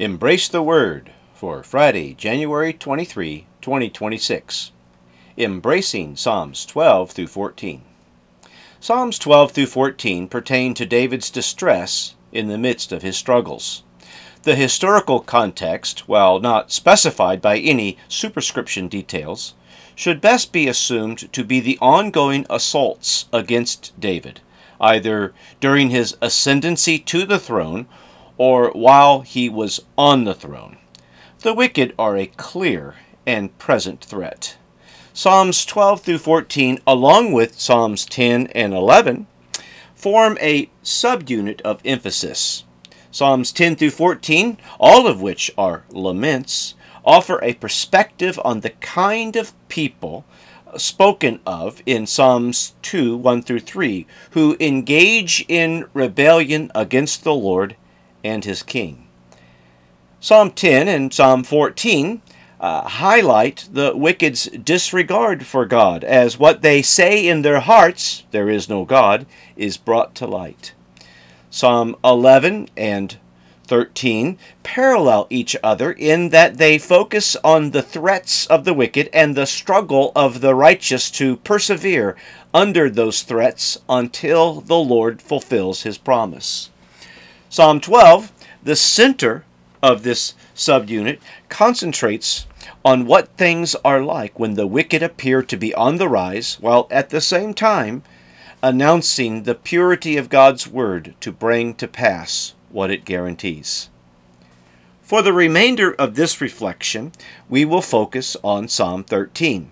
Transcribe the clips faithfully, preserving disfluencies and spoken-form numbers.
Embrace the Word for Friday, January twenty-third, twenty twenty-six. Embracing Psalms twelve through fourteen. Psalms twelve through fourteen pertain to David's distress in the midst of his struggles. The historical context, while not specified by any superscription details, should best be assumed to be the ongoing assaults against David, either during his ascendancy to the throne or while he was on the throne. The wicked are a clear and present threat. Psalms twelve through fourteen, along with Psalms ten and eleven, form a subunit of emphasis. Psalms ten through fourteen, all of which are laments, offer a perspective on the kind of people spoken of in Psalms two, one through three, who engage in rebellion against the Lord and his king. Psalm ten and Psalm fourteen uh, highlight the wicked's disregard for God, as what they say in their hearts, "There is no God," is brought to light. Psalm eleven and thirteen parallel each other in that they focus on the threats of the wicked and the struggle of the righteous to persevere under those threats until the Lord fulfills his promise. Psalm twelve, the center of this subunit, concentrates on what things are like when the wicked appear to be on the rise, while at the same time announcing the purity of God's word to bring to pass what it guarantees. For the remainder of this reflection, we will focus on Psalm thirteen.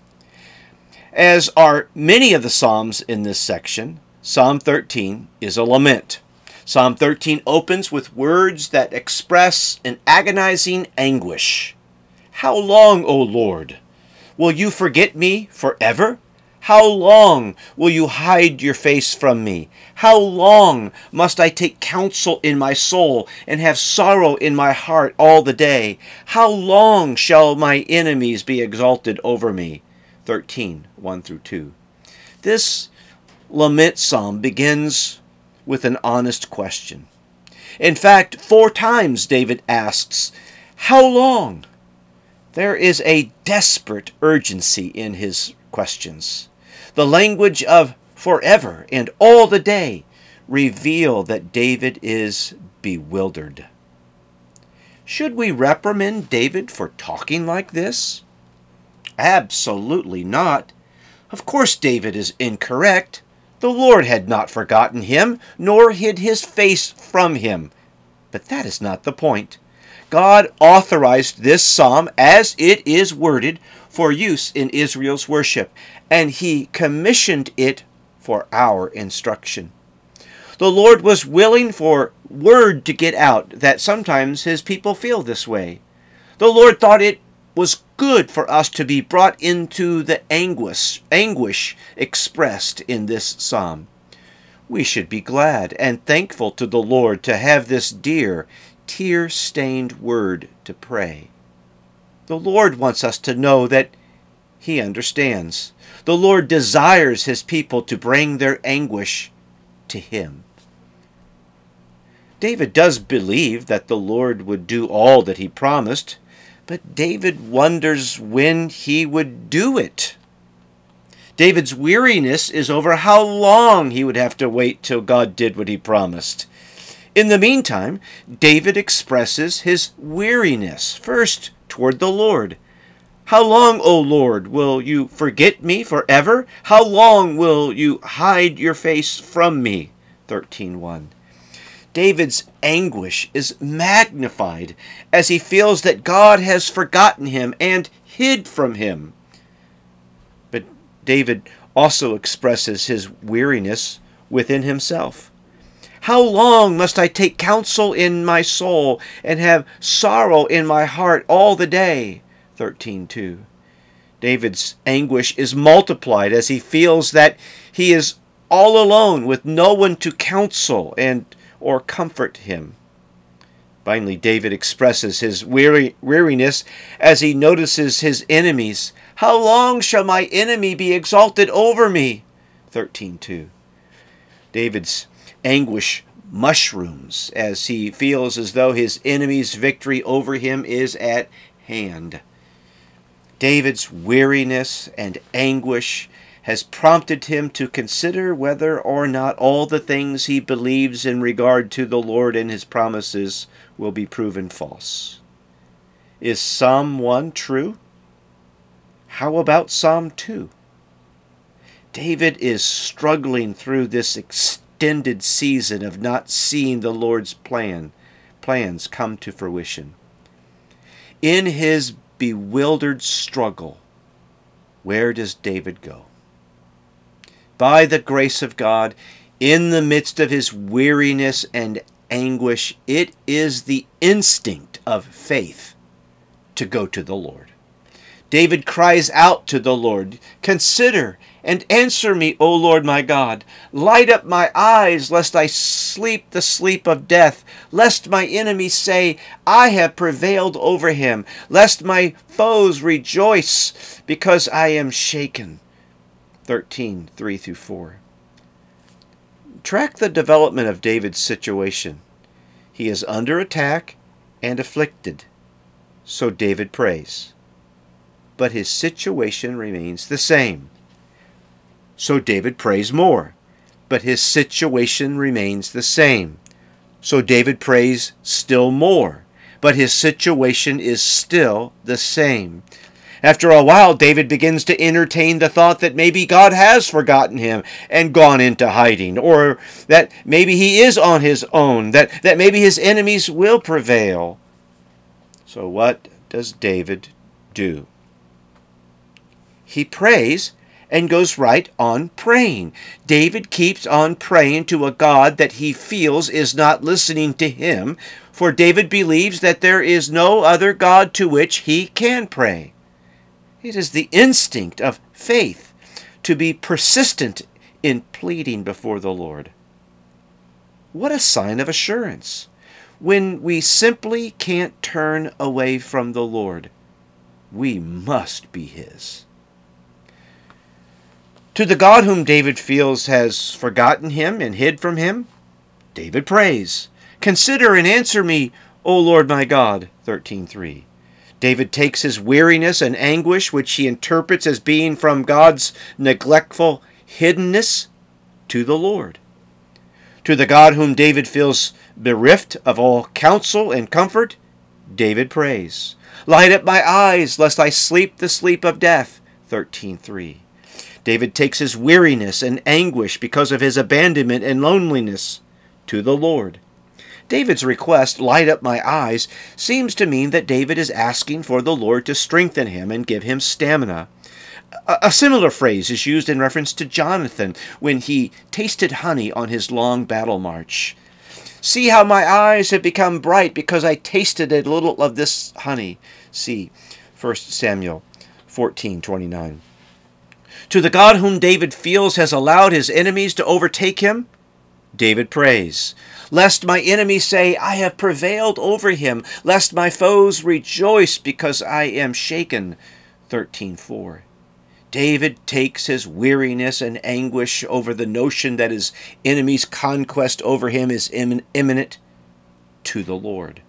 As are many of the Psalms in this section, Psalm thirteen is a lament. Psalm thirteen opens with words that express an agonizing anguish. "How long, O Lord? Will you forget me forever? How long will you hide your face from me? How long must I take counsel in my soul and have sorrow in my heart all the day? How long shall my enemies be exalted over me?" thirteen, one through two. This lament psalm begins with an honest question. In fact, four times David asks, "How long?" There is a desperate urgency in his questions. The language of "forever" and "all the day" reveal that David is bewildered. Should we reprimand David for talking like this? Absolutely not. Of course David is incorrect. The Lord had not forgotten him, nor hid his face from him. But that is not the point. God authorized this psalm, as it is worded, for use in Israel's worship, and he commissioned it for our instruction. The Lord was willing for word to get out that sometimes his people feel this way. The Lord thought it was good for us to be brought into the anguish, anguish expressed in this psalm. We should be glad and thankful to the Lord to have this dear, tear-stained word to pray. The Lord wants us to know that he understands. The Lord desires his people to bring their anguish to him. David does believe that the Lord would do all that he promised, but David wonders when he would do it. David's weariness is over how long he would have to wait till God did what he promised. In the meantime, David expresses his weariness, first toward the Lord. "How long, O Lord, will you forget me forever? How long will you hide your face from me?" thirteen one. David's anguish is magnified as he feels that God has forgotten him and hid from him. But David also expresses his weariness within himself. "How long must I take counsel in my soul and have sorrow in my heart all the day?" thirteen two. David's anguish is multiplied as he feels that he is all alone with no one to counsel and or comfort him. Finally, David expresses his weary, weariness as he notices his enemies. "How long shall my enemy be exalted over me?" thirteen two. David's anguish mushrooms as he feels as though his enemy's victory over him is at hand. David's weariness and anguish has prompted him to consider whether or not all the things he believes in regard to the Lord and his promises will be proven false. Is Psalm one true? How about Psalm two? David is struggling through this extended season of not seeing the Lord's plan, plans come to fruition. In his bewildered struggle, where does David go? By the grace of God, in the midst of his weariness and anguish, it is the instinct of faith to go to the Lord. David cries out to the Lord, "Consider and answer me, O Lord my God. Light up my eyes, lest I sleep the sleep of death, lest my enemies say, I have prevailed over him, lest my foes rejoice, because I am shaken." thirteen, three through four. Track the development of David's situation. He is under attack and afflicted, so David prays. But his situation remains the same. So David prays more, but his situation remains the same. So David prays still more, but his situation is still the same. After a while, David begins to entertain the thought that maybe God has forgotten him and gone into hiding, or that maybe he is on his own, that, that maybe his enemies will prevail. So what does David do? He prays and goes right on praying. David keeps on praying to a God that he feels is not listening to him, for David believes that there is no other God to which he can pray. It is the instinct of faith to be persistent in pleading before the Lord. What a sign of assurance when we simply can't turn away from the Lord. We must be his. To the God whom David feels has forgotten him and hid from him, David prays, "Consider and answer me, O Lord my God." thirteen three. David takes his weariness and anguish, which he interprets as being from God's neglectful hiddenness, to the Lord. To the God whom David feels bereft of all counsel and comfort, David prays, "Light up my eyes, lest I sleep the sleep of death." thirteen three. David takes his weariness and anguish because of his abandonment and loneliness to the Lord. David's request, "Light up my eyes," seems to mean that David is asking for the Lord to strengthen him and give him stamina. A, a similar phrase is used in reference to Jonathan when he tasted honey on his long battle march. "See how my eyes have become bright because I tasted a little of this honey." See First Samuel fourteen twenty-nine. To the God whom David feels has allowed his enemies to overtake him, David prays, "Lest my enemies say, I have prevailed over him, lest my foes rejoice because I am shaken." thirteen four. David takes his weariness and anguish over the notion that his enemy's conquest over him is imminent to the Lord.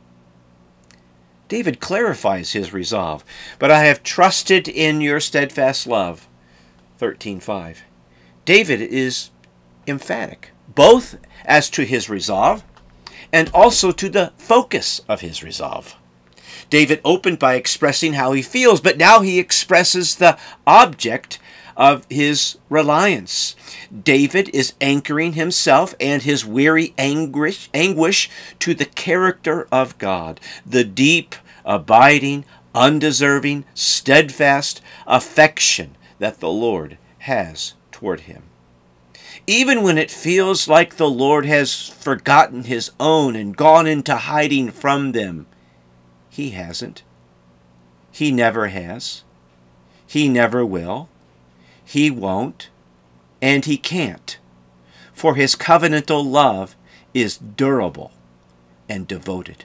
David clarifies his resolve, "But I have trusted in your steadfast love." thirteen five. David is emphatic, both as to his resolve and also to the focus of his resolve. David opened by expressing how he feels, but now he expresses the object of his reliance. David is anchoring himself and his weary anguish, anguish to the character of God, the deep, abiding, undeserving, steadfast affection that the Lord has toward him. Even when it feels like the Lord has forgotten his own and gone into hiding from them, he hasn't. He never has. He never will. He won't. And he can't. For his covenantal love is durable and devoted.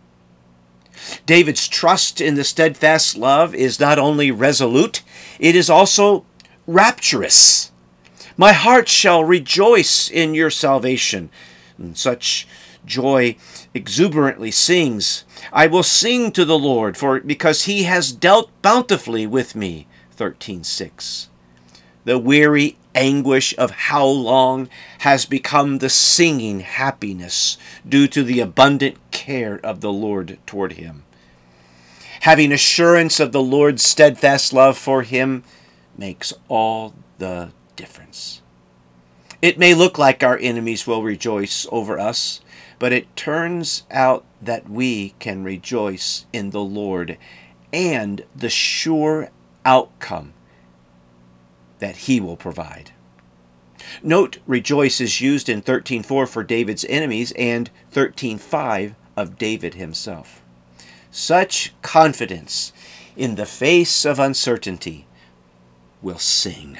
David's trust in the steadfast love is not only resolute, it is also rapturous. "My heart shall rejoice in your salvation." And such joy exuberantly sings, I will sing to the Lord, for because he has dealt bountifully with me. thirteen six. The weary anguish of how long has become the singing happiness due to the abundant care of the Lord toward him. Having assurance of the Lord's steadfast love for him makes all the difference. It may look like our enemies will rejoice over us, but it turns out that we can rejoice in the Lord and the sure outcome that he will provide. Note, rejoice is used in thirteen four for David's enemies and thirteen five of David himself. Such confidence in the face of uncertainty will sing.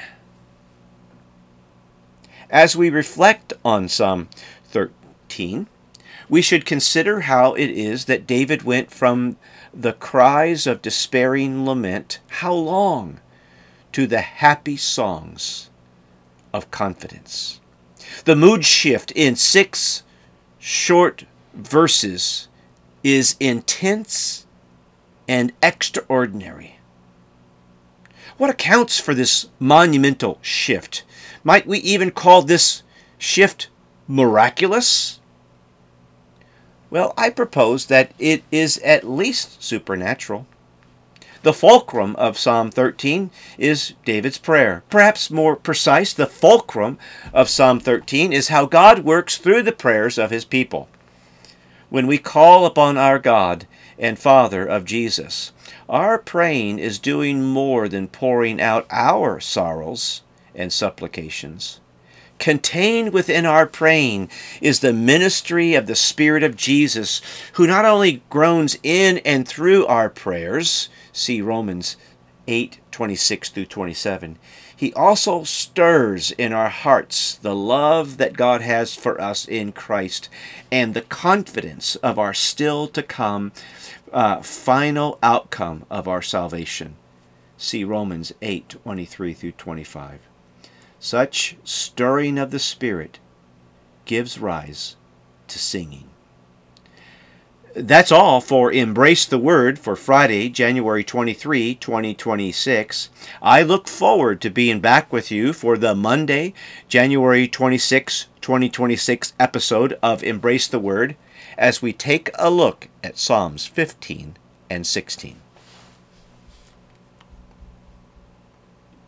As we reflect on Psalm thirteen, we should consider how it is that David went from the cries of despairing lament, how long, to the happy songs of confidence. The mood shift in six short verses is intense and extraordinary. What accounts for this monumental shift? Might we even call this shift miraculous? Well, I propose that it is at least supernatural. The fulcrum of Psalm thirteen is David's prayer. Perhaps more precise, the fulcrum of Psalm thirteen is how God works through the prayers of his people. When we call upon our God and Father of Jesus, our praying is doing more than pouring out our sorrows and supplications. Contained within our praying is the ministry of the Spirit of Jesus, who not only groans in and through our prayers, see Romans eight twenty-six through twenty-seven, he also stirs in our hearts the love that God has for us in Christ and the confidence of our still to come uh, final outcome of our salvation. See Romans eight twenty-three through twenty-five. Such stirring of the Spirit gives rise to singing. That's all for Embrace the Word for Friday, January twenty-third, twenty twenty-six. I look forward to being back with you for the Monday, January twenty-sixth, twenty twenty-six episode of Embrace the Word as we take a look at Psalms fifteen and sixteen.